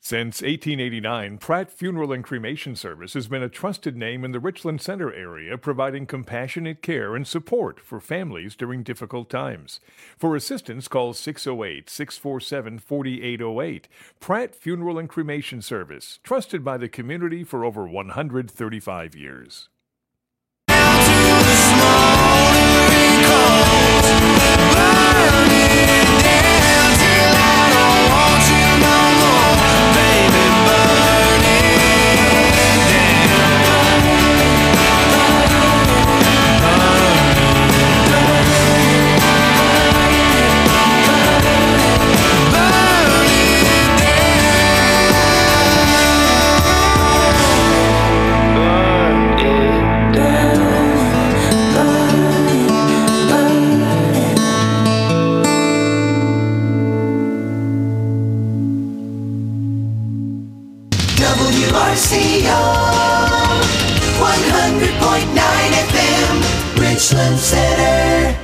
Since 1889, Pratt Funeral and Cremation Service has been a trusted name in the Richland Center area, providing compassionate care and support for families during difficult times. For assistance, call 608-647-4808. Pratt Funeral and Cremation Service, trusted by the community for over 135 years. WRCO 100.9 FM, Richland Center.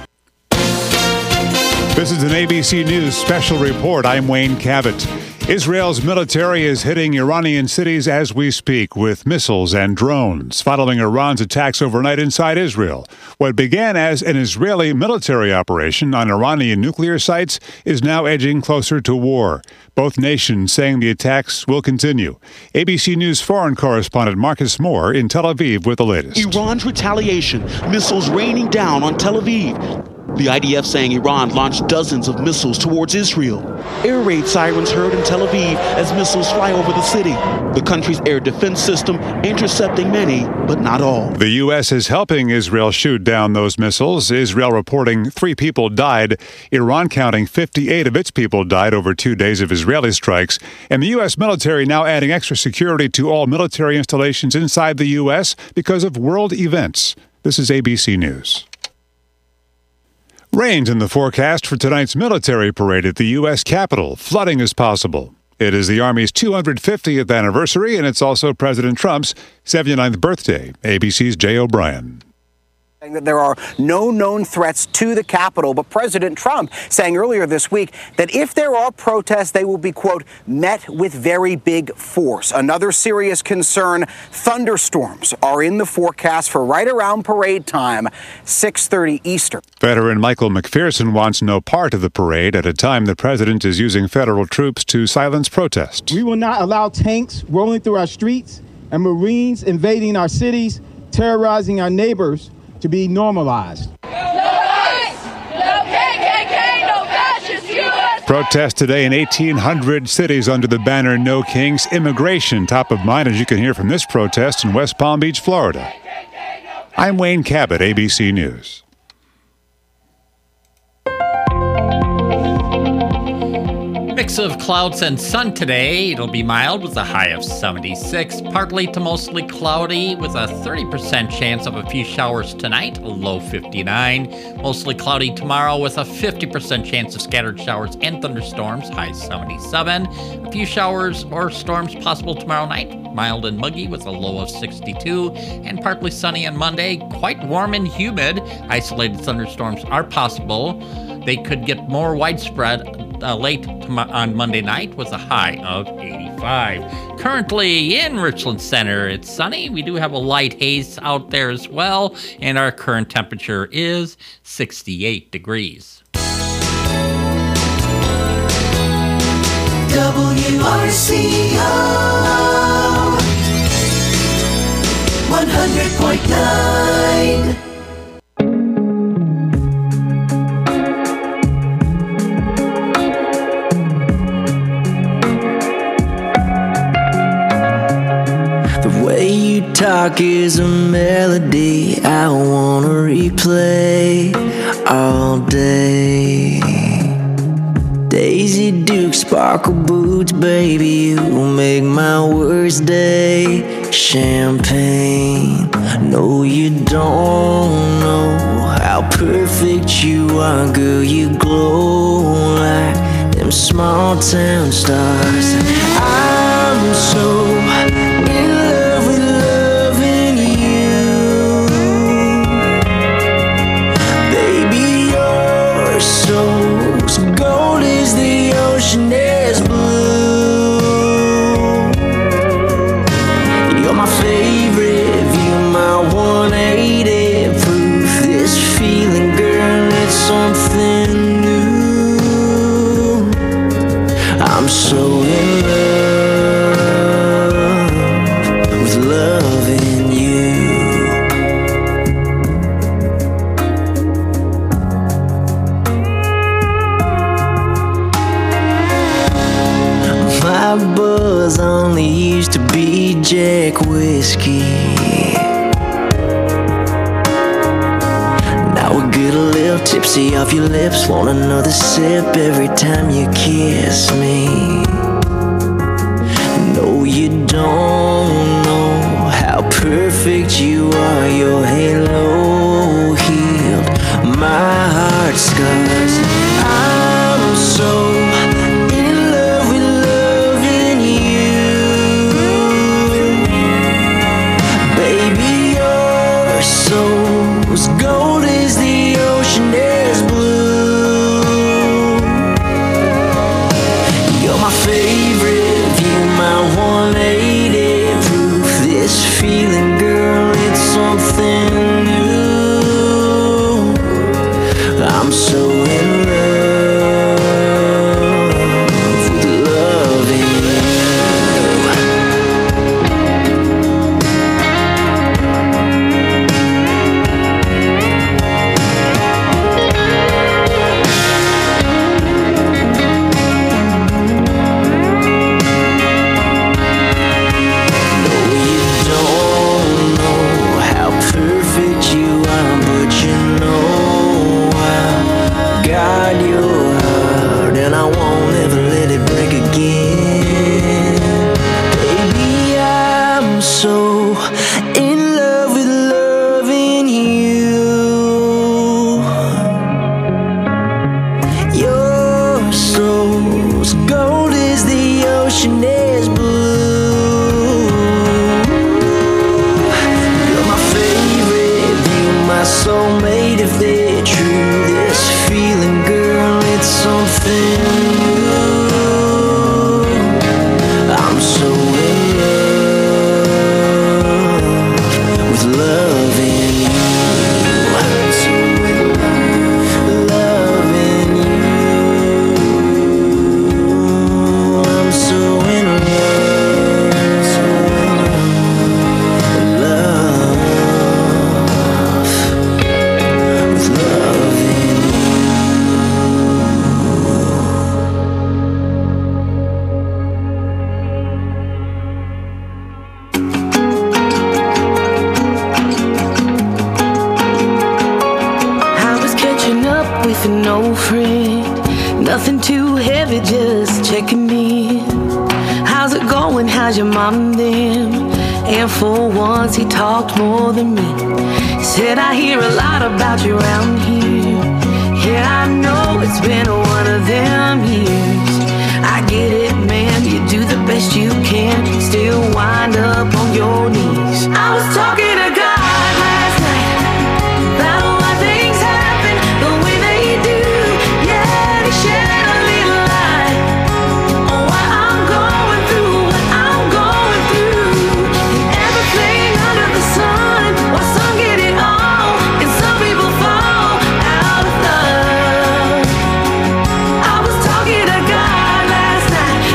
This is an ABC News special report. I'm Wayne Cabot. Israel's military is hitting Iranian cities as we speak with missiles and drones, following Iran's attacks overnight inside Israel. What began as an Israeli military operation on Iranian nuclear sites is now edging closer to war. Both nations saying the attacks will continue. ABC News foreign correspondent Marcus Moore in Tel Aviv with the latest. Iran's retaliation, missiles raining down on Tel Aviv. The IDF saying Iran launched dozens of missiles towards Israel. Air raid sirens heard in Tel Aviv as missiles fly over the city. The country's air defense system intercepting many, but not all. The U.S. is helping Israel shoot down those missiles. Israel reporting 3 people died. Iran counting 58 of its people died over 2 days of Israeli strikes. And the U.S. military now adding extra security to all military installations inside the U.S. because of world events. This is ABC News. Rains in the forecast for tonight's military parade at the U.S. Capitol. Flooding is possible. It is the Army's 250th anniversary, and it's also President Trump's 79th birthday. ABC's Jay O'Brien. That there are no known threats to the Capitol, but President Trump saying earlier this week that if there are protests, they will be, quote, met with very big force. Another serious concern, thunderstorms are in the forecast for right around parade time, 6:30 Eastern. Veteran Michael McPherson wants no part of the parade at a time the president is using federal troops to silence protests. We will not allow tanks rolling through our streets and Marines invading our cities, terrorizing our neighbors, to be normalized. No ICE, no KKK, no fascist U.S. Protests today in 1,800 cities under the banner No Kings. Immigration top of mind, as you can hear from this protest in West Palm Beach, Florida. I'm Wayne Cabot, ABC News. Mix of clouds and sun today. It'll be mild with a high of 76. Partly to mostly cloudy with a 30% chance of a few showers tonight, a low 59. Mostly cloudy tomorrow with a 50% chance of scattered showers and thunderstorms, high 77. A few showers or storms possible tomorrow night, mild and muggy with a low of 62. And partly sunny on Monday, quite warm and humid. Isolated thunderstorms are possible. They could get more widespread late on Monday night with a high of 85. Currently in Richland Center, it's sunny. We do have a light haze out there as well, and our current temperature is 68 degrees. WRCO 100.9. Talk is a melody I wanna replay all day. Daisy Duke, sparkle boots, baby, you make my worst day. Champagne, no you don't know how perfect you are, girl, you glow like them small town stars. I'm so in love with loving you, baby, your soul's gold as the ocean is blue. in love with loving you. My buzz only used to be Jack whiskey. Now we get a little tipsy off your lips, want another sip every time you kiss me. No, you don't know how perfect you are. Your halo healed my heart scars. I'm so gold as the ocean is blue. You're my favorite view, my 180 proof. This feeling, girl, it's something new. I'm so in love with loving you. He talked more than me. He said, I hear a lot about you around here. Yeah, I know it's been one of them years. I get it, man, you do the best you can, still wind up on your knees. I was talking to God last night about why things happen the way they do. Yeah, he shed a little light on why I'm going through what I'm going through. And everything under the sun, why some get it all and some people fall out of love. I was talking to God last night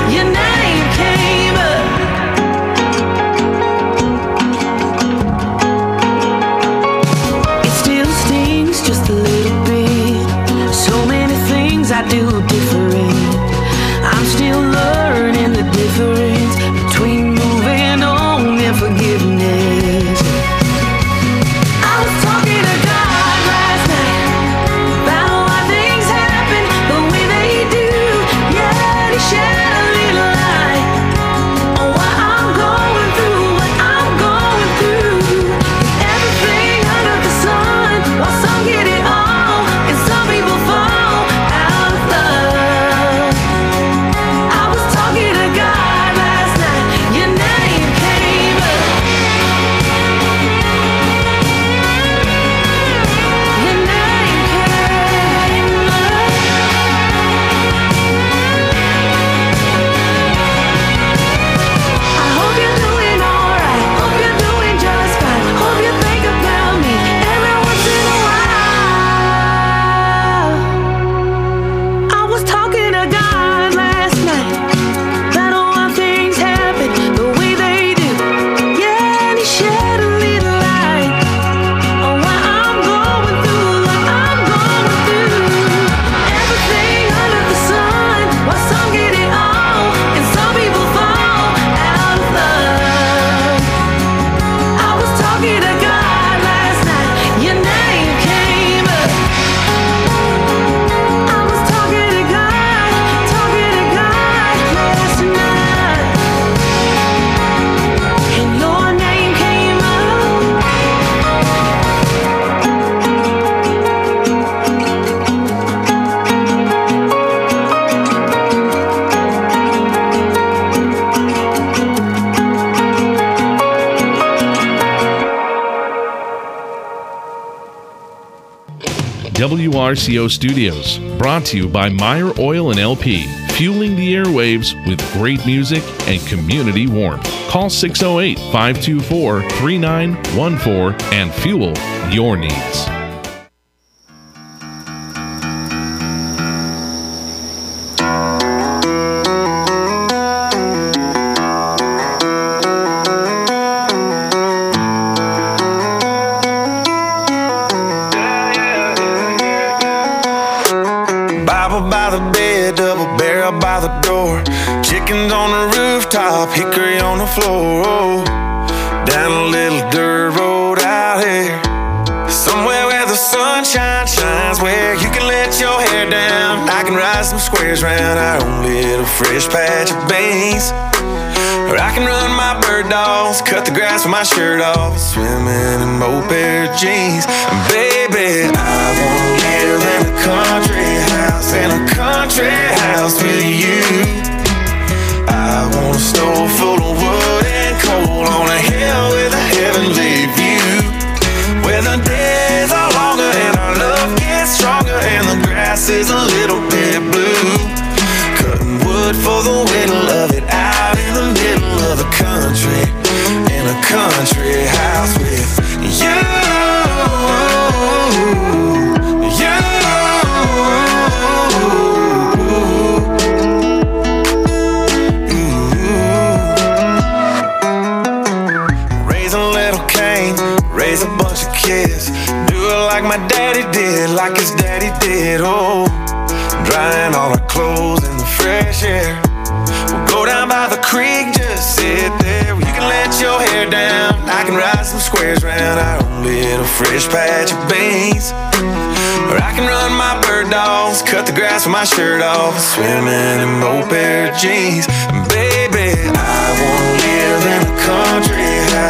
WRCO Studios, brought to you by Meyer Oil and LP, fueling the airwaves with great music and community warmth. Call 608-524-3914 and fuel your needs. Hickory on the floor, down a little dirt road out here, somewhere where the sunshine shines, where you can let your hair down. I can ride some squares round our own little fresh patch of beans, or I can run my bird dogs, cut the grass with my shirt off, swimming in mow pair of jeans. And baby, I wanna live in a country house with you. I want a stove full of wood and coal on a hill with a heavenly view, where the days are longer and our love gets stronger and the grass is a little bit blue. Cutting wood for the whittle of it out in the middle of the country, in a country house with you. Raise a bunch of kids, do it like my daddy did, like his daddy did. Oh, drying all our clothes in the fresh air. We'll go down by the creek, just sit there. You can let your hair down, I can ride some squares round our own little fresh patch of beans, or I can run my bird dogs, cut the grass with my shirt off, swimming in mow pair of jeans. And baby, I wanna live in a country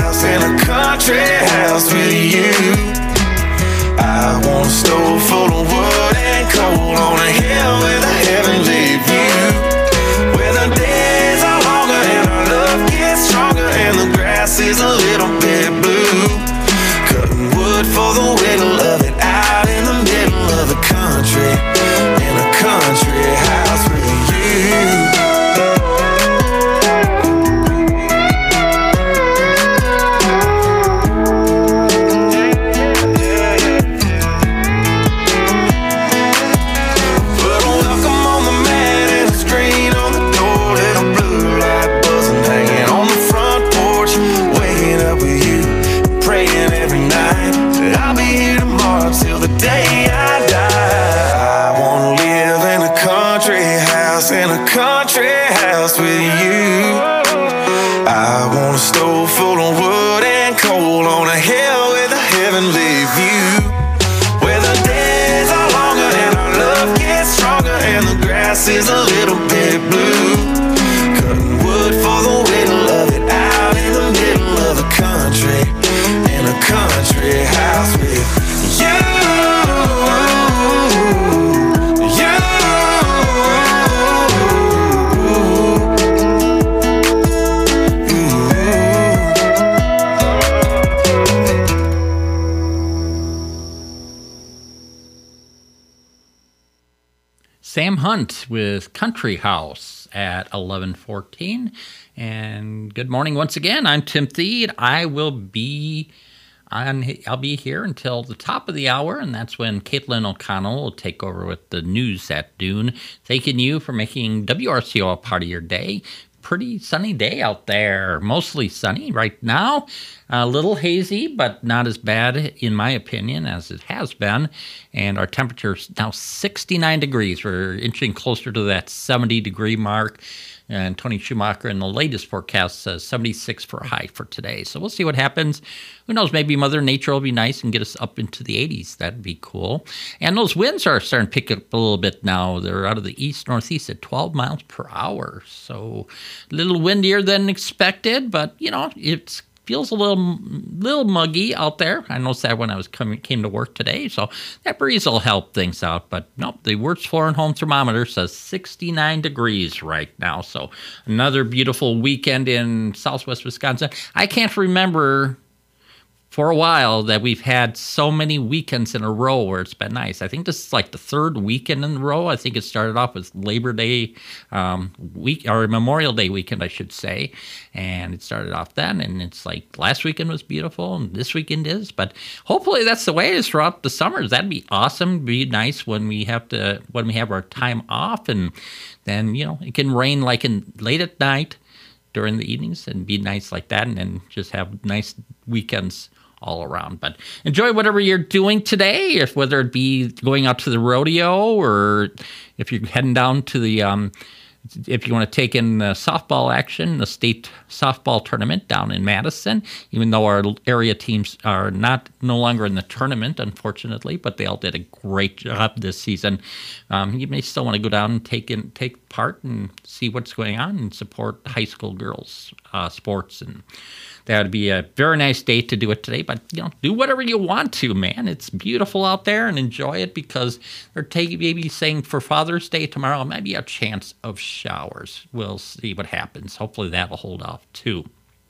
house with you. I want a stove full of wood and coal on a hill with a heavenly view, where the days are longer and our love gets stronger and the grass is a little bit blue. Cutting wood for the whittle of it out in the middle of the country, in a country house with you. With you, I want a stove full of wood and coal on a hill with a heavenly view, where the days are longer and our love gets stronger and the grass is a little bit blue. Cutting wood for the whittle of it out in the middle of the country, in a country house with you. Sam Hunt with Country House at 11:14. And good morning once again. I'm Tim Thede. I'll be here until the top of the hour, and that's when Caitlin O'Connell will take over with the news at noon. Thanking you for making WRCO a part of your day. Pretty sunny day out there, mostly sunny right now. A little hazy, but not as bad, in my opinion, as it has been. And our temperature is now 69 degrees. We're inching closer to that 70-degree mark. And Tony Schumacher in the latest forecast says 76 for a high for today. So we'll see what happens. Who knows, maybe Mother Nature will be nice and get us up into the 80s. That'd be cool. And those winds are starting to pick up a little bit now. They're out of the east-northeast at 12 miles per hour. So a little windier than expected, but, you know, it feels a little muggy out there. I noticed that when I came to work today, so that breeze will help things out. But nope, the Wertz Floor and Home thermometer says 69 degrees right now. So another beautiful weekend in southwest Wisconsin. I can't remember for a while that we've had so many weekends in a row where it's been nice. I think this is like the third weekend in a row. I think it started off with Labor Day week, or Memorial Day weekend, I should say. And it started off then, and it's like last weekend was beautiful, and this weekend is. But hopefully that's the way it is throughout the summers. That'd be awesome. It'd be nice when we have our time off, and then it can rain like late at night during the evenings and be nice like that, and then just have nice weekends all around. But enjoy whatever you're doing today, whether it be going out to the rodeo, or if you're heading down to the if you want to take in softball action, the state softball tournament down in Madison, even though our area teams are no longer in the tournament, unfortunately, but they all did a great job this season. You may still want to go down and take part and see what's going on and support high school girls sports, and that would be a very nice day to do it today. But do whatever you want to, man. It's beautiful out there, and enjoy it, because they're maybe saying for Father's Day tomorrow might be a chance of showers. We'll see what happens. Hopefully that'll hold off too.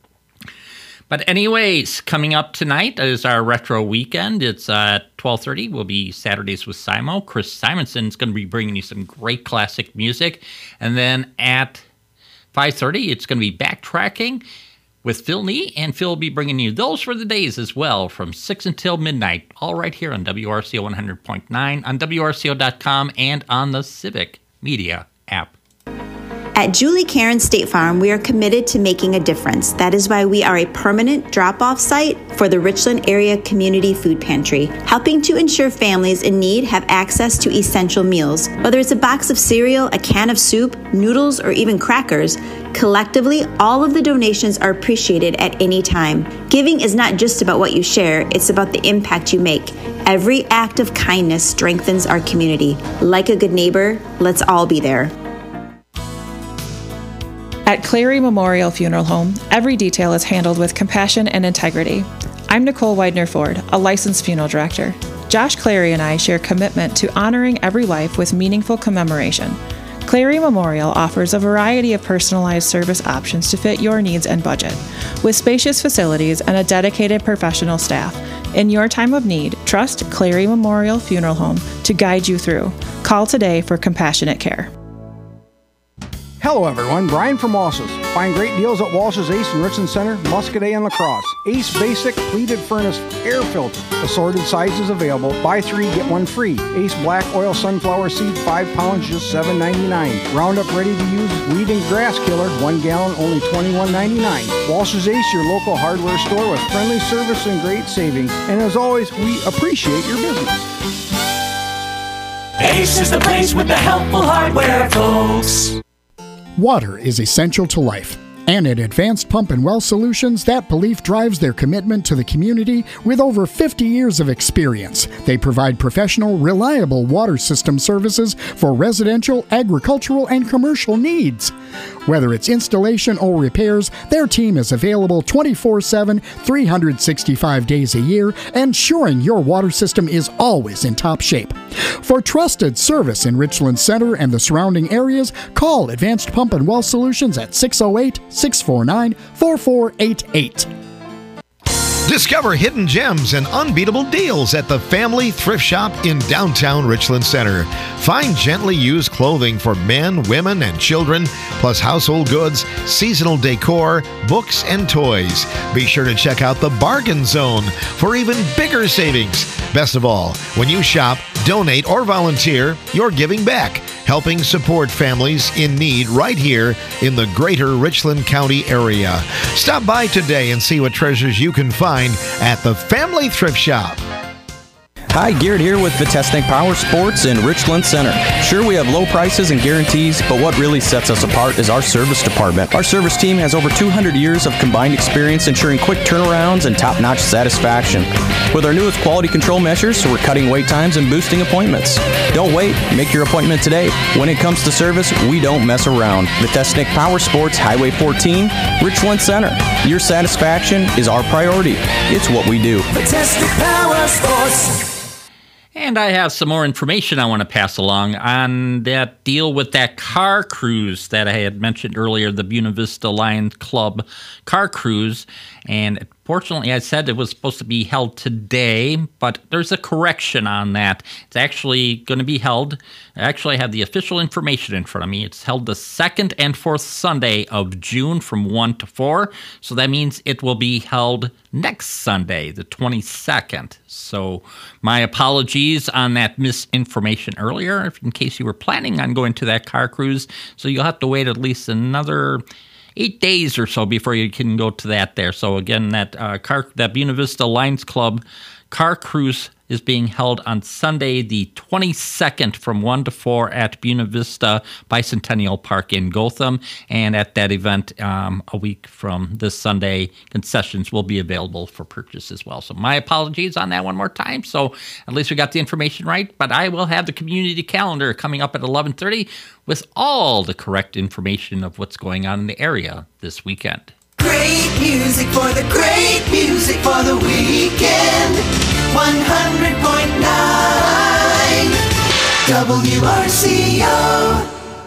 But anyways, coming up tonight is our retro weekend. It's 12:30. Will be Saturdays with Simo. Chris Simonson's going to be bringing you some great classic music, and then at 5:30 it's going to be Backtracking with Phil Nee, and Phil will be bringing you Those For The Days as well from 6 until midnight, all right here on WRCO 100.9, on WRCO.com, and on the Civic Media app. At Julie Karen State Farm, we are committed to making a difference. That is why we are a permanent drop-off site for the Richland Area Community Food Pantry, helping to ensure families in need have access to essential meals. Whether it's a box of cereal, a can of soup, noodles, or even crackers, collectively, all of the donations are appreciated at any time. Giving is not just about what you share, it's about the impact you make. Every act of kindness strengthens our community. Like a good neighbor, let's all be there. At Clary Memorial Funeral Home, every detail is handled with compassion and integrity. I'm Nicole Widener-Ford, a licensed funeral director. Josh Clary and I share commitment to honoring every life with meaningful commemoration. Clary Memorial offers a variety of personalized service options to fit your needs and budget. With spacious facilities and a dedicated professional staff, in your time of need, trust Clary Memorial Funeral Home to guide you through. Call today for compassionate care. Hello everyone, Brian from Walsh's. Find great deals at Walsh's Ace in Richland Center, Muscadet, and La Crosse. Ace Basic Pleated Furnace Air Filter. Assorted sizes available. Buy 3, get 1 free. Ace Black Oil Sunflower Seed 5 pounds, just $7.99. Roundup Ready to Use Weed and Grass Killer 1 gallon, only $21.99. Walsh's Ace, your local hardware store with friendly service and great savings. And as always, we appreciate your business. Ace is the place with the helpful hardware, folks. Water is essential to life. And at Advanced Pump and Well Solutions, that belief drives their commitment to the community with over 50 years of experience. They provide professional, reliable water system services for residential, agricultural, and commercial needs. Whether it's installation or repairs, their team is available 24/7, 365 days a year, ensuring your water system is always in top shape. For trusted service in Richland Center and the surrounding areas, call Advanced Pump and Well Solutions at 608-649-4488. Discover hidden gems and unbeatable deals at the Family Thrift Shop in downtown Richland Center. Find gently used clothing for men, women, and children, plus household goods, seasonal decor, books, and toys. Be sure to check out the Bargain Zone for even bigger savings. Best of all, when you shop, donate, or volunteer, you're giving back, helping support families in need right here in the greater Richland County area. Stop by today and see what treasures you can find at the Family Thrift Shop. Hi, Garrett here with Vitesnik Power Sports in Richland Center. Sure, we have low prices and guarantees, but what really sets us apart is our service department. Our service team has over 200 years of combined experience ensuring quick turnarounds and top-notch satisfaction. With our newest quality control measures, we're cutting wait times and boosting appointments. Don't wait. Make your appointment today. When it comes to service, we don't mess around. Vitesnik Power Sports, Highway 14, Richland Center. Your satisfaction is our priority. It's what we do. Vitesnik Power Sports. And I have some more information I want to pass along on that deal with that car cruise that I had mentioned earlier, the Buena Vista Lions Club car cruise. And Fortunately, I said it was supposed to be held today, but there's a correction on that. It's actually going to be held. I have the official information in front of me. It's held the 2nd and 4th Sunday of June from 1 to 4. So that means it will be held next Sunday, the 22nd. So my apologies on that misinformation earlier, in case you were planning on going to that car cruise. So you'll have to wait at least another 8 days or so before you can go to that there. So again, that Buena Vista Lions Club car cruise is being held on Sunday the 22nd from 1 to 4 at Buena Vista Bicentennial Park in Gotham. And at that event, a week from this Sunday, concessions will be available for purchase as well. So my apologies on that one more time. So at least we got the information right. But I will have the community calendar coming up at 11:30 with all the correct information of what's going on in the area this weekend. Great music for the great music for the weekend. 100.9 WRCO.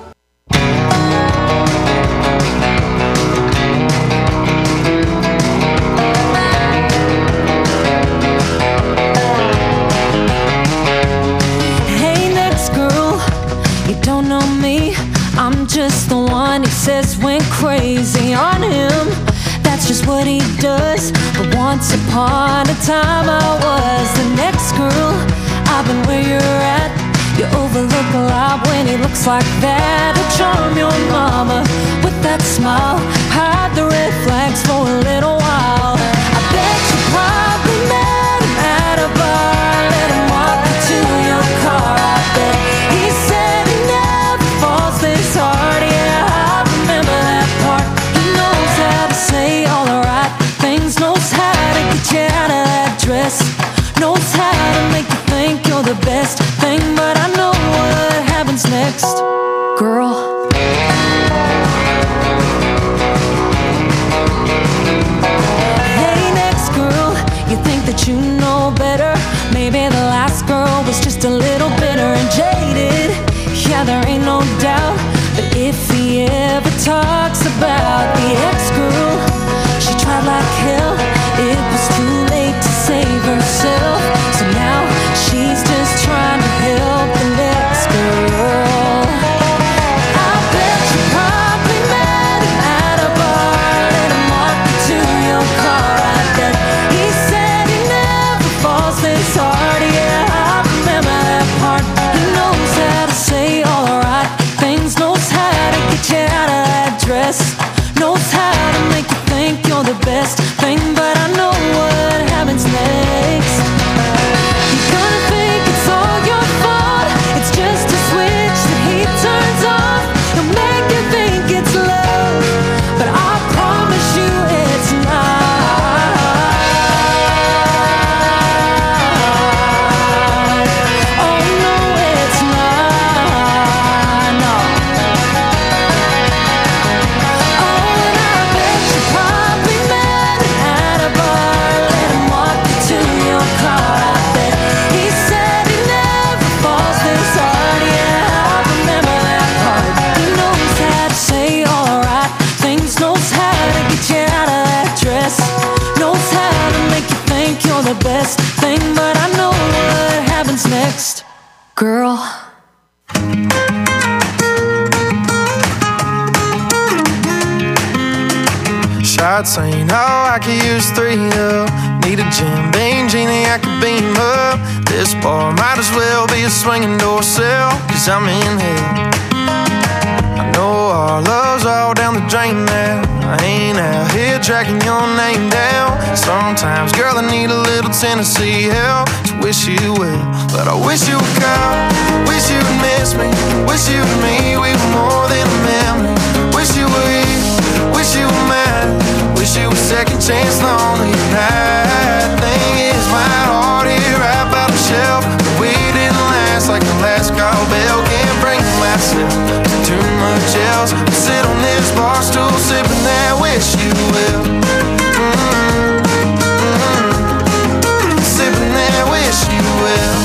Hey, next girl, you don't know me. I'm just the one he says went crazy on him. That's just what he does. But once upon a time I was the next girl. I've been where you're at. You overlook a lot when he looks like that. He'll charm your mama with that smile. Hide the red flags for a little while. I bet you probably met him at a bar. Let him walk you to your car. I bet he said he never falls this hard. Yeah, I remember that part. He knows how to say all the right things. Knows how to get you out of that dress. Knows how to make you think you're the best thing. But I know what happens next, girl. Hey, next girl, you think that you know better. Maybe the last girl was just a little bitter and jaded. Yeah, there ain't no doubt. But if he ever talks about the ex-girl, she tried like hell. It was too late to save herself. So now she's just trying to help the next girl. I bet you probably met him at a bar. Let him walk you to your car. I bet he said he never falls this hard. Yeah, I remember that part. He knows how to say all the right things. Knows how to get you out of that dress. Knows how to make you think you're the best thing. But I know what happens next. You're gonna think it's all your fault. It's just a switch that he turns off. He'll make you think it's love, but I promise you it's not. Oh no, it's not. No. Oh, and I bet you probably met him at a bar. Let him walk you to your car. I bet he said he never falls this hard. Yeah, I remember that part. He knows how to say all the right things. Knows how to get you out of that dress. Knows how to make you think you're the best thing. But I know what happens next, girl. Shots ain't all I could use 3 of. Need a Jim Beam genie I could beam up. This bar might as well be a swinging door sill, 'cause I'm in hell. I know our love's all down the drain now. I ain't out here tracking your name down. Sometimes, girl, I need a little Tennessee help. So wish you well, but I wish you would come. Wish you would miss me. Wish you and me, we were more than a memory. Wish you were here. Wish you were mine. Wish you were second chance lonely tonight. Thing is, my heart here right by the shelf. But we didn't last like the last call bell. Can't bring myself to too much else. Sit on this bar stool sipping that wish you will. Sipping that wish you will.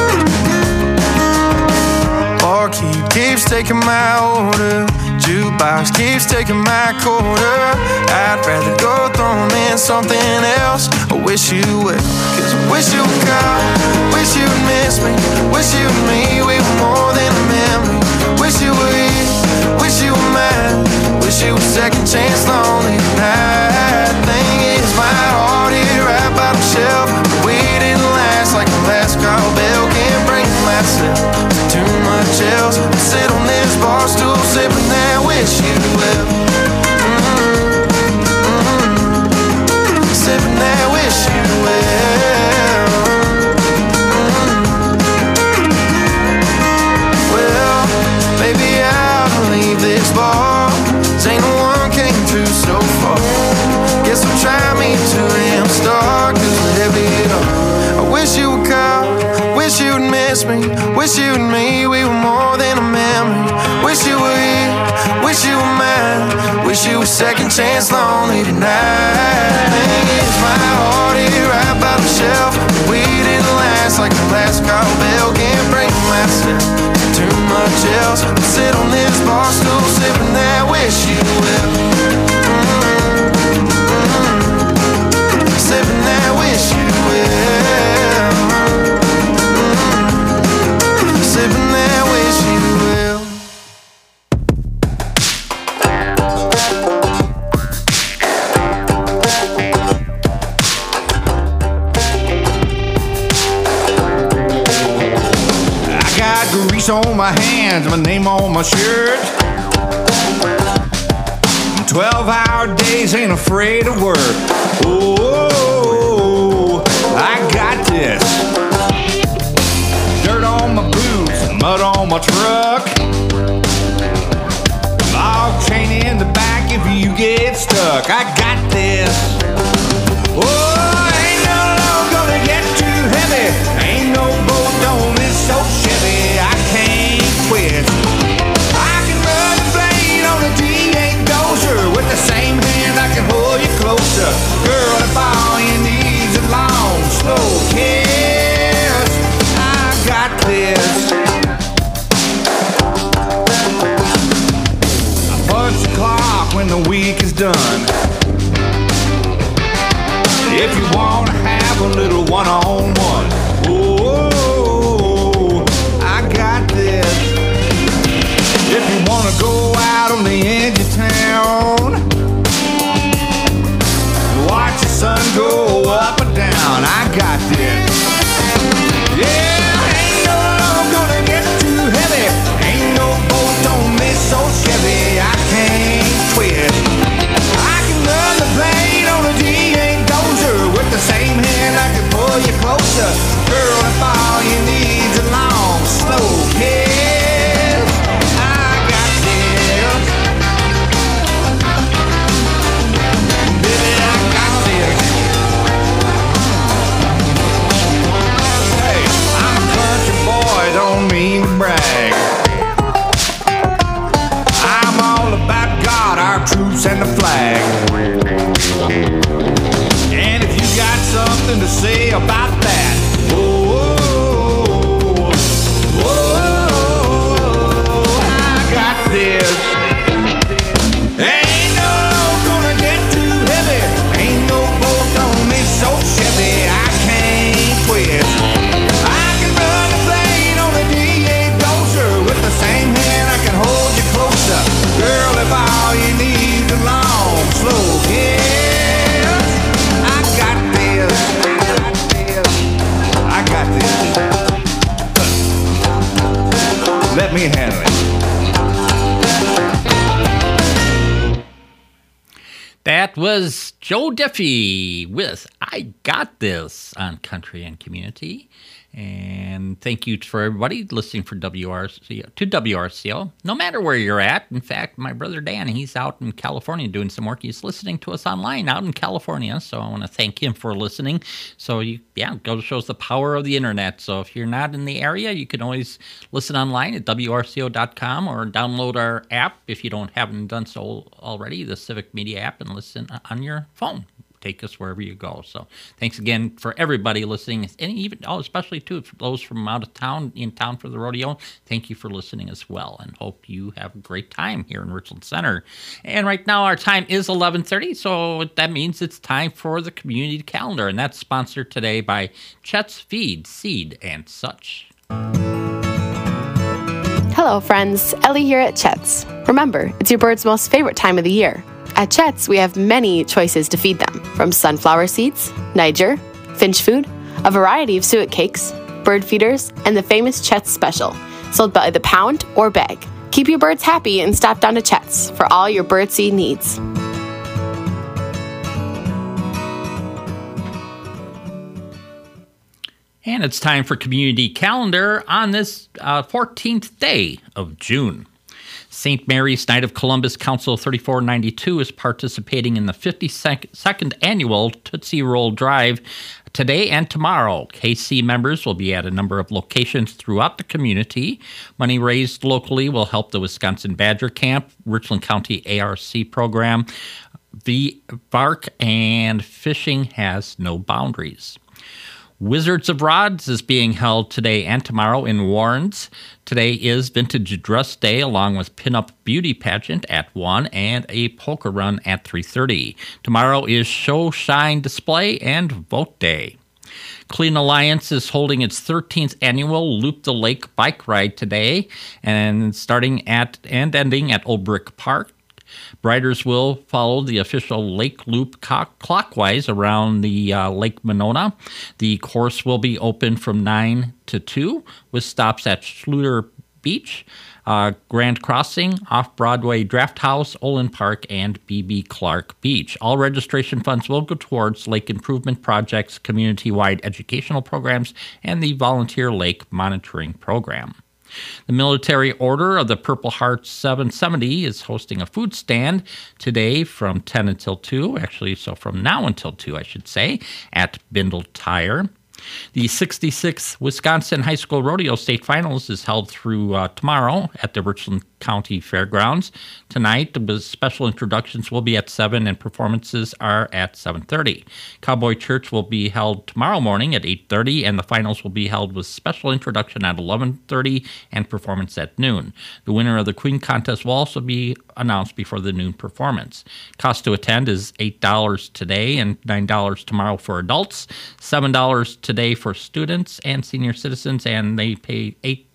Barkeep keeps taking my order. Jukebox box keeps taking my quarter. I'd rather go throw them in something else. I wish you would, cause I wish you would call. Wish you would miss me. Wish you and me, we were more than a memory. Wish you were here, wish you were mine. Wish you were second chance lonely tonight. Thing is, my heart here right by the shelf. We didn't last like the last call bell. Can't bring myself to too much else. I sit on this bar stool sipping that wish you well. Sipping that wish you well. Well, maybe I'll leave this bar. Ain't no one came through so far. Guess I'll try me to him star. Cause whatever you know, I wish you would call. Wish you would miss me. Wish you and me, we were more than a memory. Wish you were here. Wish you were mine. Wish you were second chance lonely tonight. Thing is, my heart here right by the shelf. We didn't last like the last call bell. Can't bring myself to too much else. I sit on this bar stool sipping that wish you will. Sipping that wish you will. Sipping that wish you will. I got grease on my hands, my name on my shirt. 12-hour days, ain't afraid of work. Oh, I got this. Dirt on my boots, mud on my truck. Log chain in the back if you get stuck. I got this. Oh, ain't no load gonna get too heavy. Ain't no boat on this so Chevy. I can't quit. I can run the blade on a D8 dozer. With the same hand I can hold you closer. Girl, if all you need's a long, slow kiss, I got this. I punch the clock when the week is done. If you wanna have a little one-on-one, oh, I got this. If you wanna go out on the edge of town, watch the sun go up and down, I got this. Yeah, ain't no load gonna get too heavy. Ain't no boat on this old Chevy. I can't quit. I can run the blade on a D8 dozer. With the same hand I can pull you closer. Girl, if all you need's a long, slow kiss, I got this. Baby, I got this. Hey, I'm a country boy, don't mean to brag. I'm all about God, our troops, and the flag. And if you got something to say about that, oh, I got this. Ain't no load gonna get too heavy. Ain't no boat on this old Chevy. I can't quit. I can run the blade on a D8 dozer. With the same hand I can hold you closer. Girl, if all you need's a long, slow kiss, I got this. I got this. Let me handle it. That was Joe Diffie with I Got This on Country and Community. And thank you for everybody listening for WRCO, no matter where you're at. In fact, my brother Dan, he's out in California doing some work. He's listening to us online out in California, so I want to thank him for listening. So, goes shows the power of the internet. So if you're not in the area, you can always listen online at WRCO.com or download our app if you haven't done so already, the Civic Media app, and listen on your phone. take us wherever you go. So thanks again for everybody listening, and even especially too for those from out of town, in town for the rodeo. Thank you for listening as well, and hope you have a great time here in Richland Center. And right now our time is 11:30, so that means it's time for the community calendar, and that's sponsored today by Chet's Feed, Seed, and Such. Hello, friends. Ellie here at Chet's. Remember, it's your bird's most favorite time of the year. At Chet's, we have many choices to feed them, from sunflower seeds, Niger, finch food, a variety of suet cakes, bird feeders, and the famous Chet's Special, sold by the pound or bag. Keep your birds happy and stop down to Chet's for all your birdseed needs. And it's time for Community Calendar on this 14th day of June. St. Mary's Knight of Columbus Council 3492 is participating in the 52nd annual Tootsie Roll Drive today and tomorrow. KC members will be at a number of locations throughout the community. Money raised locally will help the Wisconsin Badger Camp, Richland County ARC program, the Bark, and Fishing Has No Boundaries. Wizards of Rods is being held today and tomorrow in Warrens. Today is Vintage Dress Day, along with Pinup Beauty Pageant at 1 and a poker run at 3:30. Tomorrow is Show Shine Display and Vote Day. Clean Alliance is holding its 13th annual Loop the Lake bike ride today, and starting at and ending at Old Brick Park. Riders will follow the official lake loop clockwise around the Lake Monona. The course will be open from 9 to 2 with stops at Schluter Beach, Grand Crossing, Off-Broadway Draft House, Olin Park, and B.B. Clark Beach. All registration funds will go towards lake improvement projects, community-wide educational programs, and the Volunteer Lake Monitoring Program. The Military Order of the Purple Heart 770 is hosting a food stand today from 10 until 2, so from now until 2, I should say, at Bindle Tire. The 66th Wisconsin High School Rodeo State Finals is held through tomorrow at the Richland County Fairgrounds. Tonight, the special introductions will be at 7 and performances are at 7:30. Cowboy Church will be held tomorrow morning at 8:30, and the finals will be held with special introduction at 11:30 and performance at noon. The winner of the Queen Contest will also be announced before the noon performance. Cost to attend is $8 today and $9 tomorrow for adults, $7 today for students and senior citizens, and they pay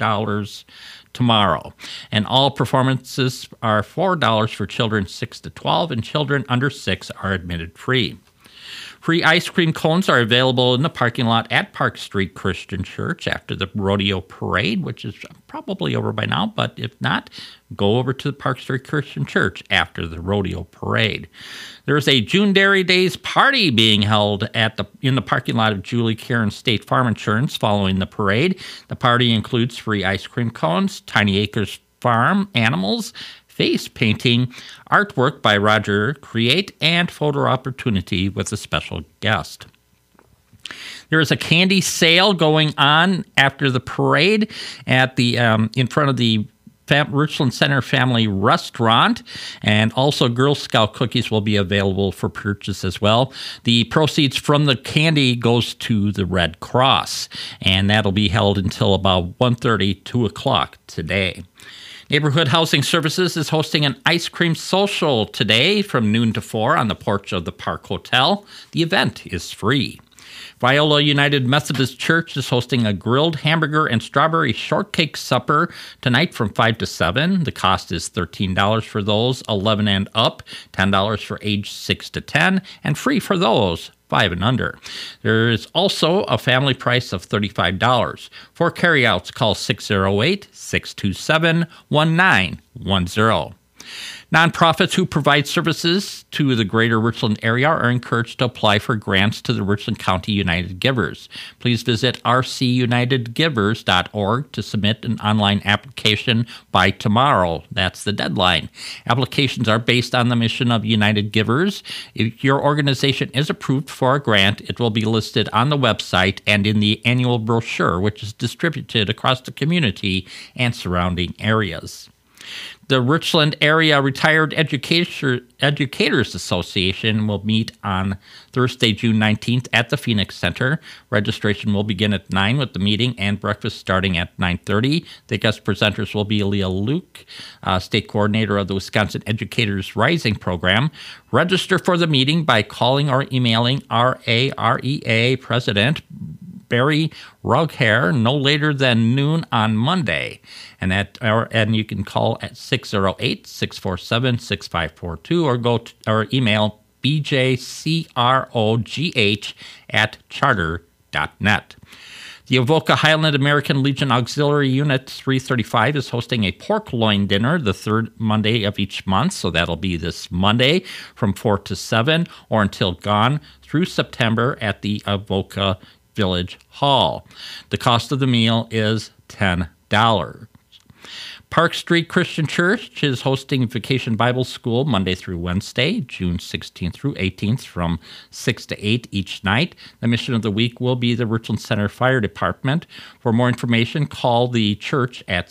$8 tomorrow. And all performances are $4 for children 6 to 12, and children under 6 are admitted free. Free ice cream cones are available in the parking lot at Park Street Christian Church after the rodeo parade, which is probably over by now, but if not, go over to the Park Street Christian Church after the rodeo parade. There's a June Dairy Days party being held in the parking lot of Julie Karen State Farm Insurance following the parade. The party includes free ice cream cones, Tiny Acres Farm animals, face painting, artwork by Roger Create, and photo opportunity with a special guest. There is a candy sale going on after the parade at the in front of the Richland Center Family Restaurant, and also Girl Scout cookies will be available for purchase as well. The proceeds from the candy goes to the Red Cross, and that'll be held until about 1:30, 2 o'clock today. Neighborhood Housing Services is hosting an ice cream social today from noon to 4 on the porch of the Park Hotel. The event is free. Viola United Methodist Church is hosting a grilled hamburger and strawberry shortcake supper tonight from 5 to 7. The cost is $13 for those 11 and up, $10 for age 6 to 10, and free for those 5 and under. There is also a family price of $35. For carryouts, call 608-627-1910. Nonprofits who provide services to the greater Richland area are encouraged to apply for grants to the Richland County United Givers. Please visit rcunitedgivers.org to submit an online application by tomorrow. That's the deadline. Applications are based on the mission of United Givers. If your organization is approved for a grant, it will be listed on the website and in the annual brochure, which is distributed across the community and surrounding areas. The Richland Area Retired Educators Association will meet on Thursday, June 19th at the Phoenix Center. Registration will begin at 9 with the meeting and breakfast starting at 9:30. The guest presenters will be Leah Luke, State Coordinator of the Wisconsin Educators Rising Program. Register for the meeting by calling or emailing RAREA President Barry Rughair no later than noon on Monday. And you can call at 608-647-6542 or email bjcrogh@charter.net. The Avoca Highland American Legion Auxiliary Unit 335 is hosting a pork loin dinner the third Monday of each month, so that'll be this Monday from 4 to 7 or until gone through September at the Avoca Village Hall. The cost of the meal is $10. Park Street Christian Church is hosting Vacation Bible School Monday through Wednesday, June 16th through 18th from 6 to 8 each night. The mission of the week will be the Richland Center Fire Department. For more information, call the church at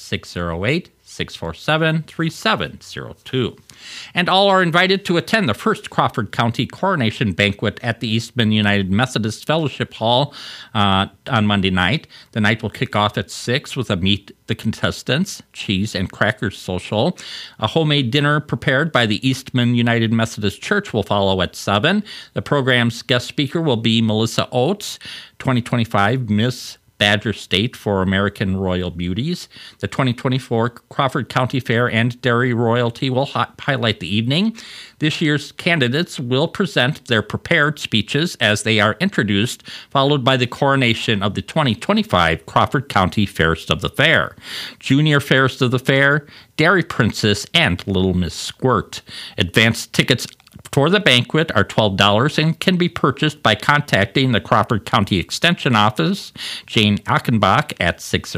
608-647-3702. And all are invited to attend the first Crawford County Coronation Banquet at the Eastman United Methodist Fellowship Hall on Monday night. The night will kick off at 6 with a Meet the Contestants, cheese and crackers social. A homemade dinner prepared by the Eastman United Methodist Church will follow at 7. The program's guest speaker will be Melissa Oates, 2025 Miss Badger State for American Royal Beauties. The 2024 Crawford County Fair and Dairy Royalty will highlight the evening. This year's candidates will present their prepared speeches as they are introduced, followed by the coronation of the 2025 Crawford County Fairest of the Fair, Junior Fairest of the Fair, Dairy Princess, and Little Miss Squirt. Advanced tickets for the banquet are $12 and can be purchased by contacting the Crawford County Extension Office, Jane Achenbach at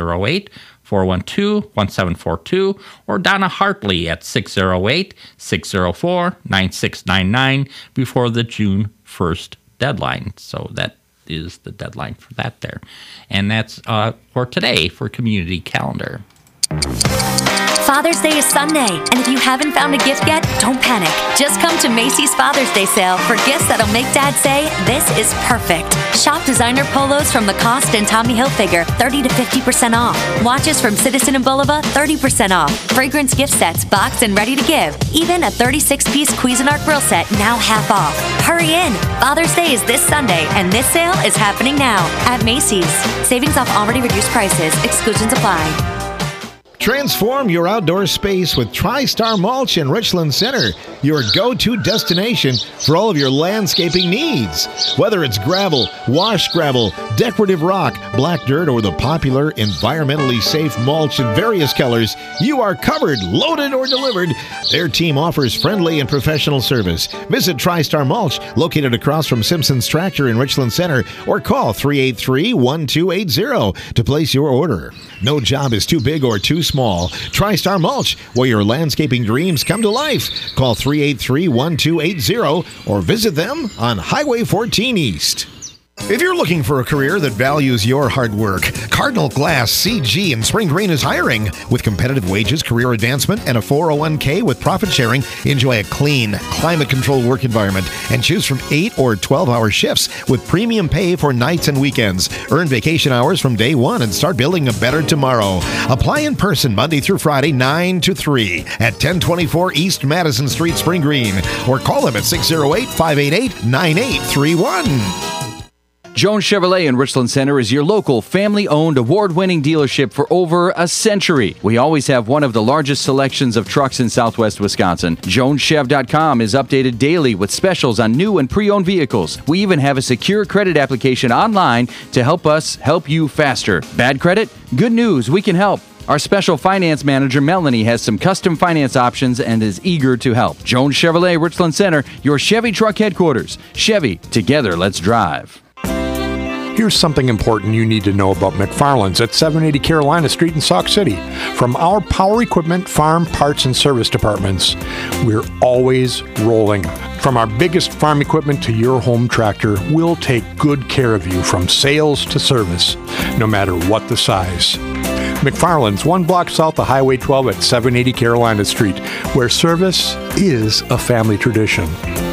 608-412-1742, or Donna Hartley at 608-604-9699 before the June 1st deadline. So that is the deadline for that there. And that's for today for Community Calendar. Father's Day is Sunday, and if you haven't found a gift yet, don't panic. Just come to Macy's Father's Day sale for gifts that'll make Dad say, "This is perfect." Shop designer polos from Lacoste and Tommy Hilfiger, 30 to 50% off. Watches from Citizen and Bulova, 30% off. Fragrance gift sets, boxed and ready to give. Even a 36-piece Cuisinart grill set, now half off. Hurry in! Father's Day is this Sunday, and this sale is happening now at Macy's. Savings off already reduced prices. Exclusions apply. Transform your outdoor space with TriStar Mulch in Richland Center, your go-to destination for all of your landscaping needs. Whether it's gravel, wash gravel, decorative rock, black dirt, or the popular environmentally safe mulch in various colors, you are covered, loaded, or delivered. Their team offers friendly and professional service. Visit TriStar Mulch, located across from Simpson's Tractor in Richland Center, or call 383-1280 to place your order. No job is too big or too small. TriStar Mulch, where your landscaping dreams come to life. Call 383-1280 or visit them on Highway 14 East. If you're looking for a career that values your hard work, Cardinal Glass CG in Spring Green is hiring. With competitive wages, career advancement, and a 401k with profit sharing, enjoy a clean, climate-controlled work environment and choose from 8 or 12-hour shifts with premium pay for nights and weekends. Earn vacation hours from day one and start building a better tomorrow. Apply in person Monday through Friday, 9 to 3 at 1024 East Madison Street, Spring Green, or call them at 608-588-9831. Jones Chevrolet in Richland Center is your local family-owned, award-winning dealership for over a century. We always have one of the largest selections of trucks in southwest Wisconsin. JonesChev.com is updated daily with specials on new and pre-owned vehicles. We even have a secure credit application online to help us help you faster. Bad credit? Good news, we can help. Our special finance manager, Melanie, has some custom finance options and is eager to help. Jones Chevrolet, Richland Center, your Chevy truck headquarters. Chevy, together, let's drive. Here's something important you need to know about McFarland's at 780 Carolina Street in Sauk City. From our power equipment, farm, parts, and service departments, we're always rolling. From our biggest farm equipment to your home tractor, we'll take good care of you from sales to service, no matter what the size. McFarland's, one block south of Highway 12 at 780 Carolina Street, where service is a family tradition.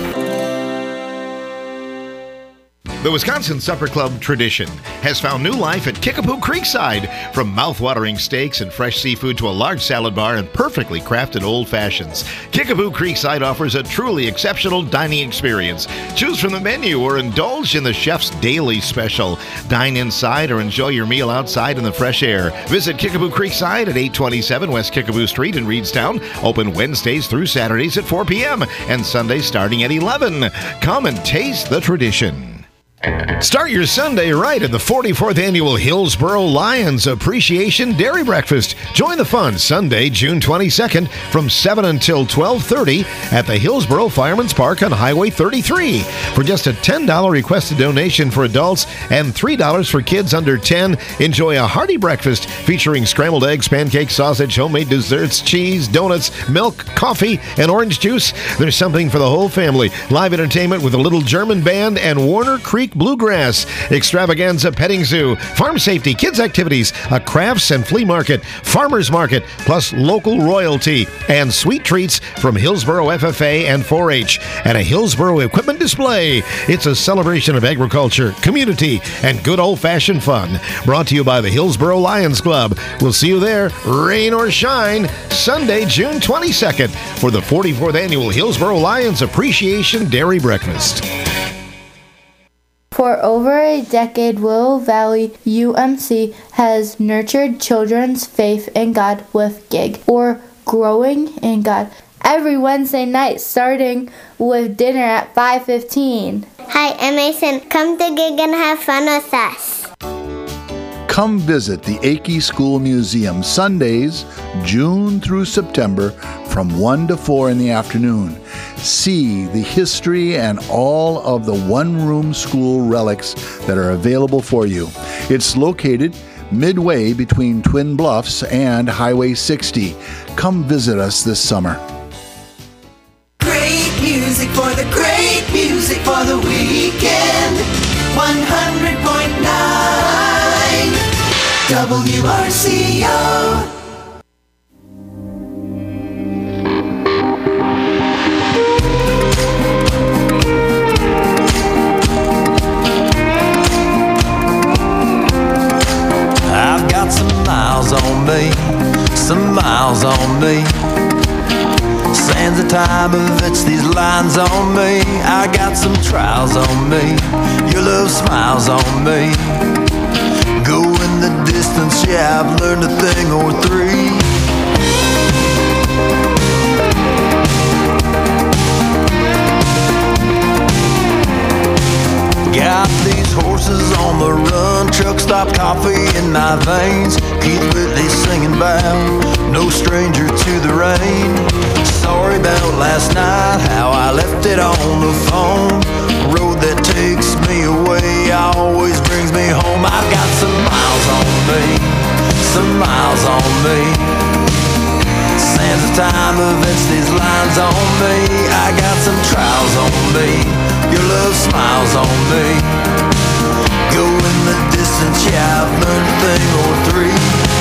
The Wisconsin Supper Club tradition has found new life at Kickapoo Creekside. From mouth-watering steaks and fresh seafood to a large salad bar and perfectly crafted old fashions, Kickapoo Creekside offers a truly exceptional dining experience. Choose from the menu or indulge in the chef's daily special. Dine inside or enjoy your meal outside in the fresh air. Visit Kickapoo Creekside at 827 West Kickapoo Street in Reedstown. Open Wednesdays through Saturdays at 4 p.m. and Sundays starting at 11. Come and taste the tradition. Start your Sunday right at the 44th Annual Hillsboro Lions Appreciation Dairy Breakfast. Join the fun Sunday, June 22nd from 7 until 12:30 at the Hillsboro Fireman's Park on Highway 33. For just a $10 requested donation for adults and $3 for kids under 10, enjoy a hearty breakfast featuring scrambled eggs, pancakes, sausage, homemade desserts, cheese, donuts, milk, coffee, and orange juice. There's something for the whole family. Live entertainment with a little German band and Warner Creek Bluegrass, extravaganza petting zoo, farm safety, kids activities, a crafts and flea market, farmers market, plus local royalty and sweet treats from Hillsboro FFA and 4-H and a Hillsboro equipment display. It's a celebration of agriculture, community, and good old-fashioned fun. Brought to you by the Hillsboro Lions Club. We'll see you there, rain or shine, Sunday, June 22nd for the 44th Annual Hillsboro Lions Appreciation Dairy Breakfast. For over a decade, Willow Valley UMC has nurtured children's faith in God with GIG, or Growing in God, every Wednesday night starting with dinner at 5:15. Hi, I'm Mason. Come to GIG and have fun with us. Come visit the Akey School Museum Sundays, June through September from 1 to 4 in the afternoon. See the history and all of the one-room school relics that are available for you. It's located midway between Twin Bluffs and Highway 60. Come visit us this summer. Great music for the great music for the weekend. 100.9 WRCO. I've got some miles on me, some miles on me. Sands of time have etched these lines on me. I got some trials on me, your love smiles on me. Going the distance, yeah, I've learned a thing or three. Got these horses on the run, truck stop coffee in my veins. Keith Whitley singing about no stranger to the rain. Sorry about last night, how I left it on the phone. Road that takes me away always brings me home. I've got some miles on me, some miles on me. Sands of time have etched these lines on me. I got some trials on me, your love smiles on me. Going the distance, yeah, I've learned a thing or three.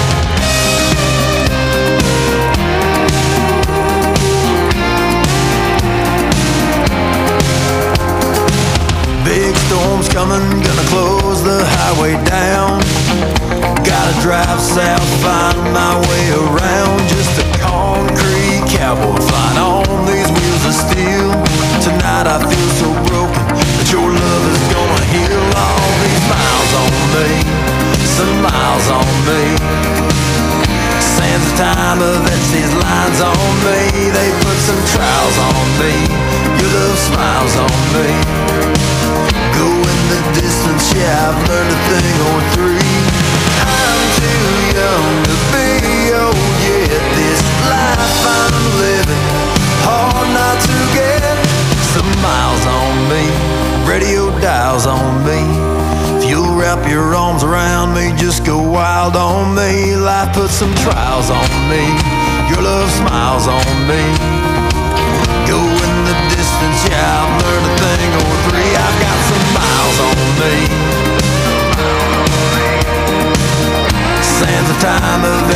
Big storm's coming, gonna close the highway down. Gotta drive south, find my way around. Just a concrete cowboy flying on these wheels of steel. Tonight I feel so broken that your love is gonna heal. All these miles on me, some miles on me. Sands of time have etched these lines on me. They put some trials on me, your love smiles on me. Going the distance, yeah, I've learned a thing or three. I'm too young to be old yet. This life I'm living, hard not to get. Some miles on me, radio dials on me. If you'll wrap your arms around me, just go wild on me. Life puts some trials on me, your love smiles on me. Going the distance, yeah, I've learned a thing or three. I've got some miles on me. Sands of time have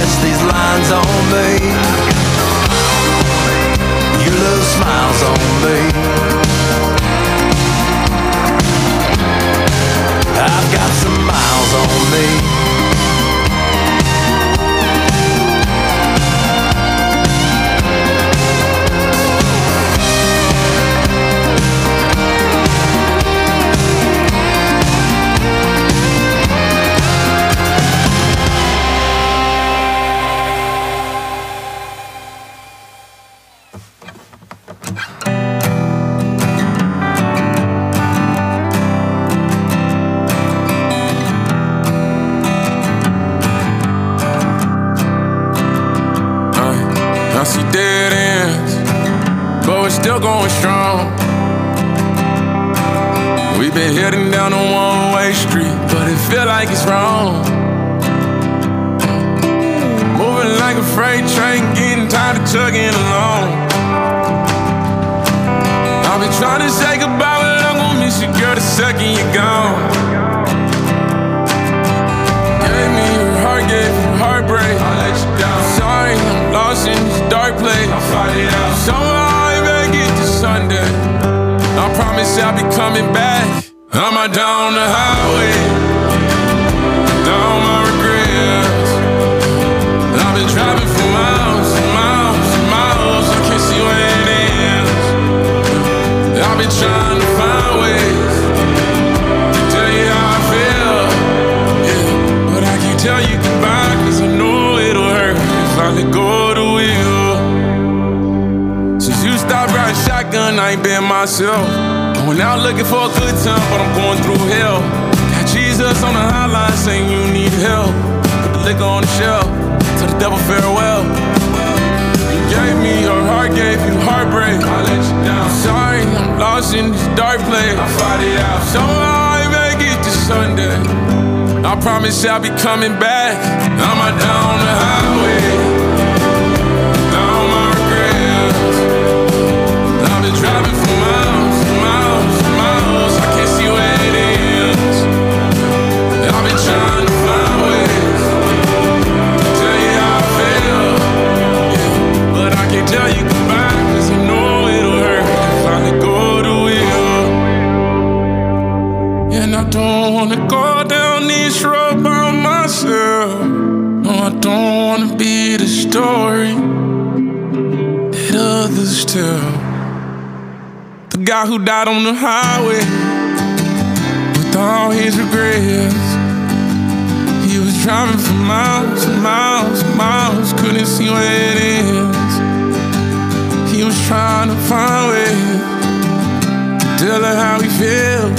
still going strong. We've been heading down a one-way street, but it feel like it's wrong. Moving like a freight train, getting tired of chugging along. I've been trying to say goodbye, but I'm gonna miss you, girl, the second you're gone. Gave me your heart, gave you heartbreak. I let you down. Sorry, I'm lost in this dark place. I'll fight it out. Somehow I make it to Sunday. I promise I'll be coming back. I'm out down the highway, down my regrets. I've been driving for miles and miles and miles. I can't see where it ends. I've been trying to find ways to tell you how I feel, yeah. But I can't tell you goodbye, cause I know it'll hurt if I let go of the wheel. Since you stopped riding shotgun, I ain't been myself. Going out looking for a good time, but I'm going through hell. Got Jesus on the hotline saying you need help. Put the liquor on the shelf, tell the devil farewell. You gave me your heart, gave you heartbreak. I let you down. Sorry, I'm lost in this dark place. I'll fight it out. Somehow I make it to Sunday. I promise I'll be coming back. I'm out down the highway, down my regrets. I've been driving for miles. I can't see where it ends. I've been trying to find ways to tell you how I feel, yeah. But I can't tell you goodbye, cause I know it'll hurt if I let go of the wheel. And I don't wanna go down this road by myself. No, I don't wanna be the story that others tell. The guy who died on the highway with all his regrets. He was driving for miles and miles and miles, couldn't see where it ends. He was trying to find ways to tell her how he feels.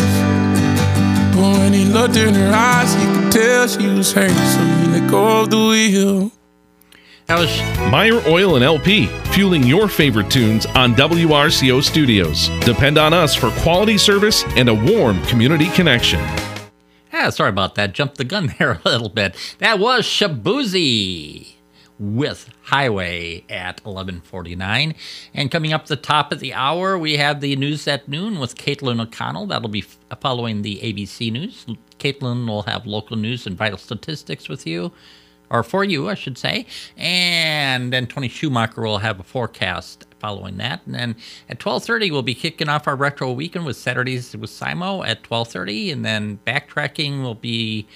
But when he looked in her eyes, he could tell she was hurt, so he let go of the wheel. That was Meyer Oil and LP, fueling your favorite tunes on WRCO Studios. Depend on us for quality service and a warm community connection. Yeah, sorry about that. Jumped the gun there a little bit. That was Shaboozey with Highway at 11:49. And coming up the top of the hour, we have the news at noon with Caitlin O'Connell. That'll be following the ABC News. Caitlin will have local news and vital statistics with you. Or for you, I should say. And then Tony Schumacher will have a forecast following that. And then at 12:30, we'll be kicking off our Retro Weekend with Saturdays with Simo at 12:30. And then Backtracking will be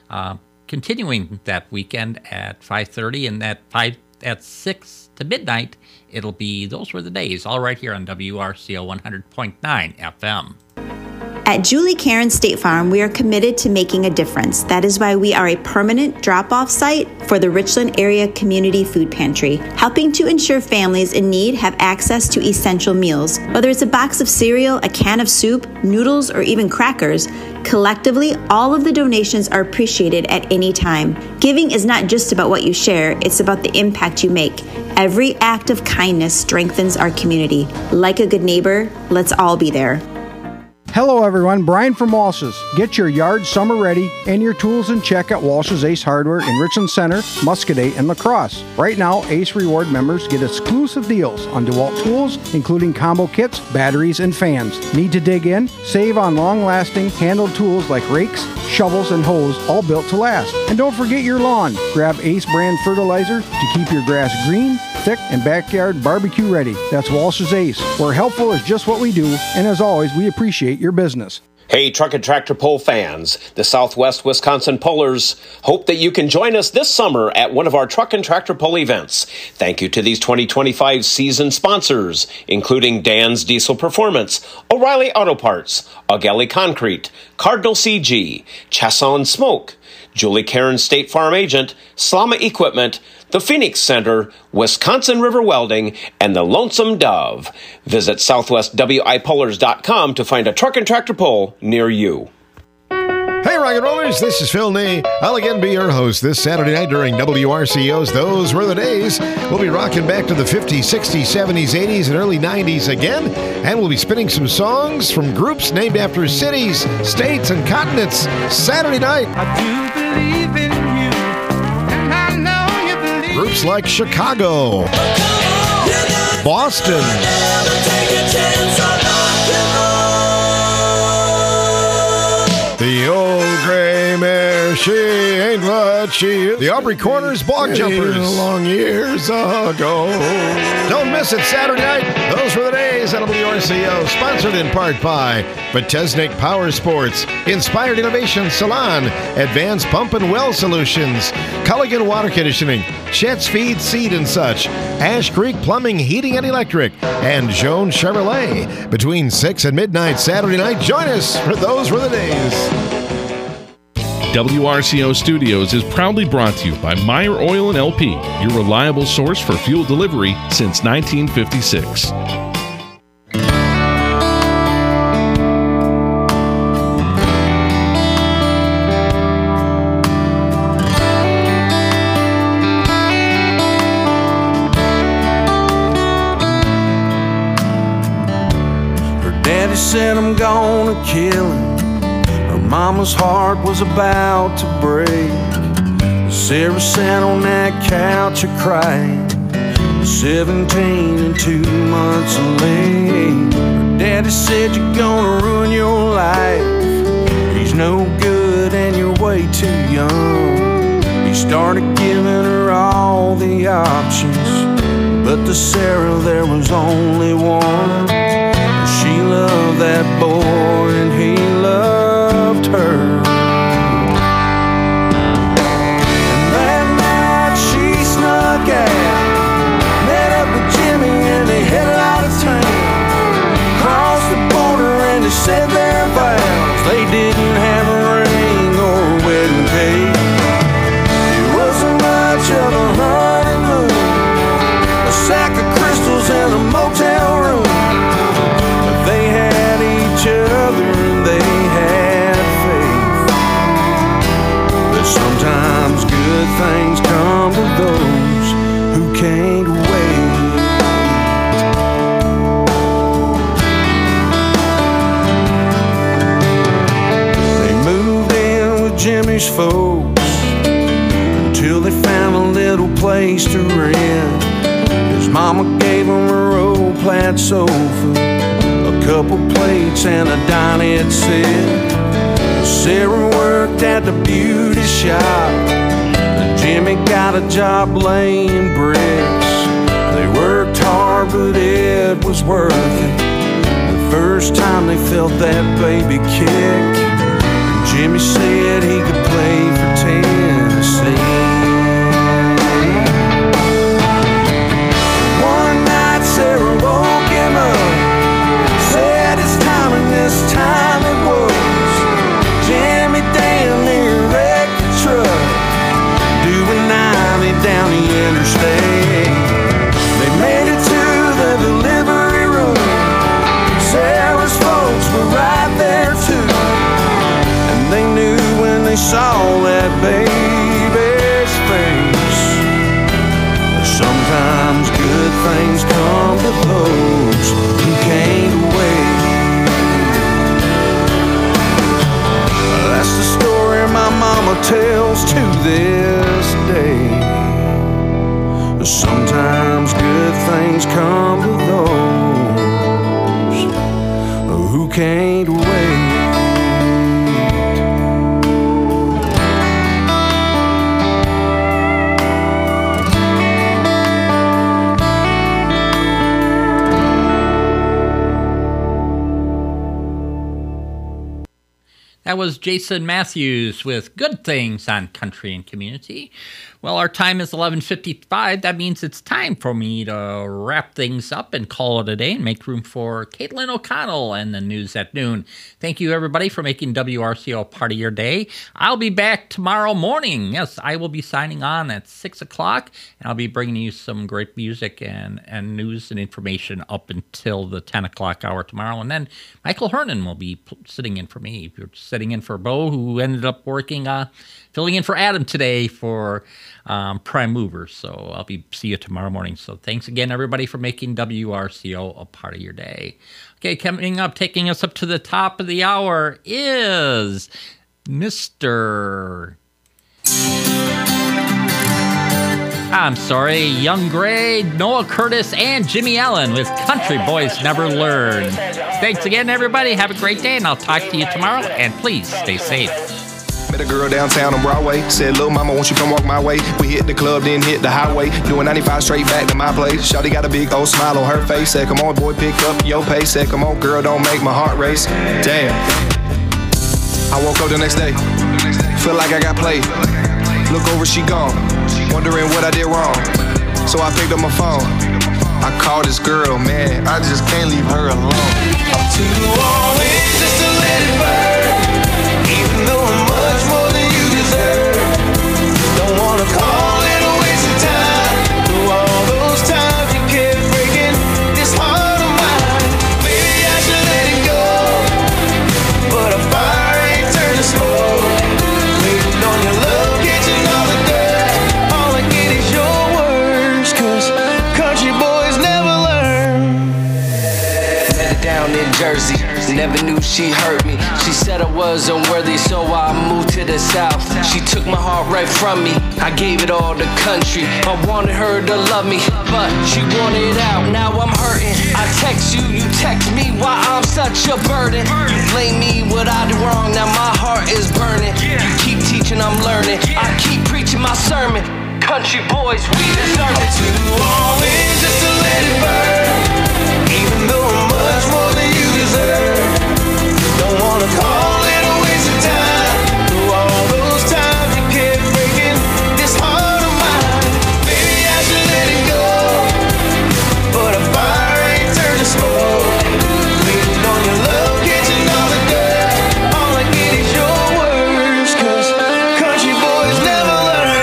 continuing that weekend at 5:30. And at 6 to midnight, it'll be Those Were the Days, all right here on WRCO 100.9 FM. At Julie Karen State Farm, we are committed to making a difference. That is why we are a permanent drop-off site for the Richland Area Community Food Pantry, helping to ensure families in need have access to essential meals. Whether it's a box of cereal, a can of soup, noodles, or even crackers, collectively, all of the donations are appreciated at any time. Giving is not just about what you share, it's about the impact you make. Every act of kindness strengthens our community. Like a good neighbor, let's all be there. Hello everyone, Brian from Walsh's. Get your yard summer ready and your tools in check at Walsh's Ace Hardware in Richland Center, Muscadet, and La Crosse. Right now, Ace Reward members get exclusive deals on DeWalt tools, including combo kits, batteries, and fans. Need to dig in? Save on long-lasting handled tools like rakes, shovels, and hoes, all built to last. And don't forget your lawn. Grab Ace brand fertilizer to keep your grass green, thick, and backyard barbecue ready. That's Walsh's Ace, where helpful is just what we do, and as always, we appreciate your business. Hey, Truck and Tractor Pull fans, the Southwest Wisconsin Pullers hope that you can join us this summer at one of our Truck and Tractor Pull events. Thank you to these 2025 season sponsors, including Dan's Diesel Performance, O'Reilly Auto Parts, Augelli Concrete, Cardinal CG, Chasson Smoke, Julie Karen State Farm Agent, Slama Equipment, the Phoenix Center, Wisconsin River Welding, and the Lonesome Dove. Visit southwestwipullers.com to find a truck and tractor pull near you. Hey, rock and rollers, this is Phil Nee. I'll again be your host this Saturday night during WRCO's Those Were the Days. We'll be rocking back to the 50s, 60s, 70s, 80s, and early 90s again, and we'll be spinning some songs from groups named after cities, states, and continents Saturday night. I do believe in you, and I know you believe. Groups like Chicago, Boston, the old gray mare, she ain't what she is. The Aubrey Corners Bog Jumpers. Long years ago. Don't miss it Saturday night. Those were the days at WRCO. Sponsored in part by Vitesnik Power Sports, Inspired Innovation Salon, Advanced Pump and Well Solutions, Culligan Water Conditioning, Chet's Feed Seed and Such, Ash Creek Plumbing, Heating and Electric, and Joan Chevrolet. Between 6 and midnight Saturday night, join us for Those Were the Days. WRCO Studios is proudly brought to you by Meyer Oil and LP, your reliable source for fuel delivery since 1956. Her daddy said I'm gonna kill him. Mama's heart was about to break. Sarah sat on that couch a-crying, 17 and 2 months late. Her daddy said you're gonna ruin your life. He's no good and you're way too young. He started giving her all the options, but to Sarah there was only one. She loved that boy and he loved her. And that night she snuck out, met up with Jimmy and they headed out of town. Crossed the border and they said their vows. They didn't have a ring or a wedding cake. It wasn't much of a honeymoon, a sack of crystals in a motel room. But they had each other and they had faith. But sometimes good things come to those who can't wait. They moved in with Jimmy's folks until they found a little place to rent. His mama gave him a old plaid sofa, a couple plates and a dinette set. Sarah worked at the beauty shop, and Jimmy got a job laying bricks. They worked hard, but it was worth it. The first time they felt that baby kick, and Jimmy said he could play for Tennessee. One night Sarah woke him up, said it's time, and this time it was. Jimmy damn near wrecked the truck, doing 90 down the interstate. They made it to the delivery room. Sarah's folks were right there too, and they knew when they saw that baby's face. Sometimes good things come to those who can't wait. That's the story my mama tells to this day. Sometimes good things come to those who can't wait. That was Jason Matthews with Good Things on Country and Community. Well, our time is 11:55. That means it's time for me to wrap things up and call it a day and make room for Caitlin O'Connell and the news at noon. Thank you, everybody, for making WRCO a part of your day. I'll be back tomorrow morning. Yes, I will be signing on at 6 o'clock, and I'll be bringing you some great music and news and information up until the 10 o'clock hour tomorrow. And then Michael Hernan will be sitting in for me. If you're sitting in for Bo, who ended up filling in for Adam today for Prime Mover. So I'll see you tomorrow morning. So thanks again, everybody, for making WRCO a part of your day. Okay, coming up, taking us up to the top of the hour is Young Gray, Noah Curtis, and Jimmy Allen with Country Boys Never Learn. Thanks again, everybody. Have a great day, and I'll talk to you tomorrow. And please stay safe. Met a girl downtown on Broadway. Said, "Little mama, won't you come walk my way?" We hit the club, then hit the highway. Doing 95 straight back to my place. Shawty got a big old smile on her face. Said, "Come on, boy, pick up your pace." Said, "Come on, girl, don't make my heart race." Damn. I woke up the next day. Feel like I got played. Look over, she gone. Wondering what I did wrong. So I picked up my phone. I called this girl, man. I just can't leave her alone. I'm too all in just to let it burn. Even though I'm much more than you deserve. Don't wanna call it a waste of time. Through all those times you kept breaking this heart of mine. Maybe I should let it go. But a fire ain't turned to smoke. Waiting on your love, catching all the dirt. All I get is your words, 'cause country boys never learn. Met her down in Jersey. Never knew she hurt me. She said I was unworthy, so I moved to the south. She took my heart right from me. I gave it all to country. I wanted her to love me, but she wanted out. Now I'm hurting. I text you, you text me. Why I'm such a burden? You blame me what I did wrong. Now my heart is burning. You keep teaching, I'm learning. I keep preaching my sermon. Country boys, we deserve it. Too all in just to let it burn. Even though I'm much more than you deserve. Don't wanna call it a waste of time. Through all those times you kept breaking this heart of mine. Maybe I should let it go. But a fire ain't turned to smoke. Waiting on your love, catching all the dirt. All I get is your words, 'cause country boys never learn.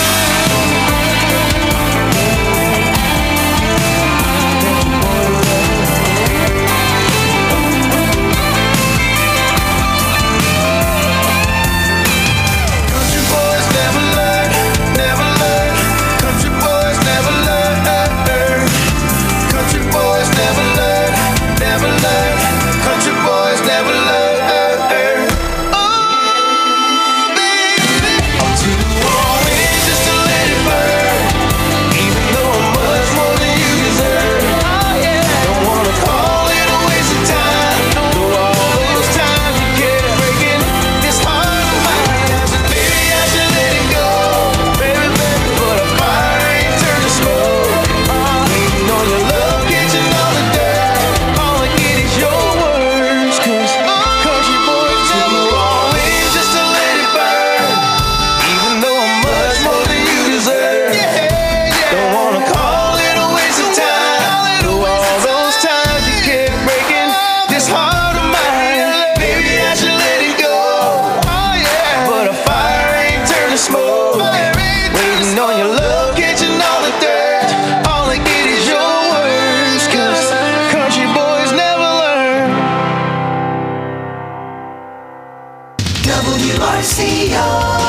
WRCO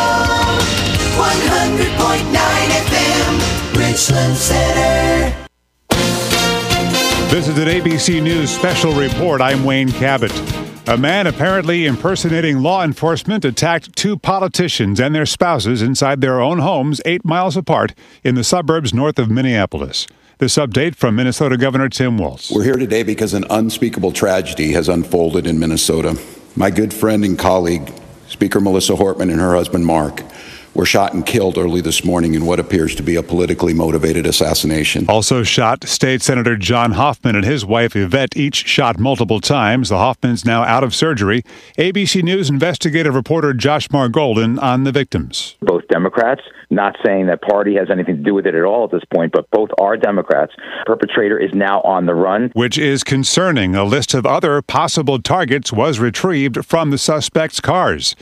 100.9 FM, Richland Center. This is an ABC News special report. I'm Wayne Cabot. A man apparently impersonating law enforcement attacked two politicians and their spouses inside their own homes 8 miles apart in the suburbs north of Minneapolis. This update from Minnesota Governor Tim Walz. We're here today because an unspeakable tragedy has unfolded in Minnesota. My good friend and colleague, Speaker Melissa Hortman, and her husband Mark were shot and killed early this morning in what appears to be a politically motivated assassination. Also shot, State Senator John Hoffman and his wife Yvette, each shot multiple times. The Hoffmans now out of surgery. ABC News investigative reporter Josh Margolden on the victims. Both Democrats, not saying that party has anything to do with it at all at this point, but both are Democrats. Perpetrator is now on the run. Which is concerning. A list of other possible targets was retrieved from the suspects' cars.